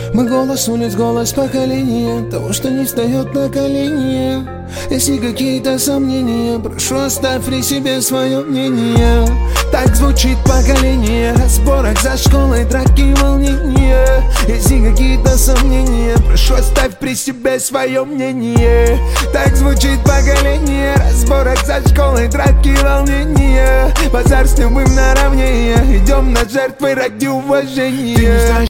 Мы голос улиц, голос поколения, того, что не встает на колени. Если какие-то сомнения, прошу, оставь при себе свое мнение. Так звучит поколение разборок за школой, драки, волнения. Если какие-то сомнения, прошу, оставь при себе свое мнение. Так звучит поколение разборок за школой, драки, волнения. Базар с любым наравне, идем на жертвы ради уважения.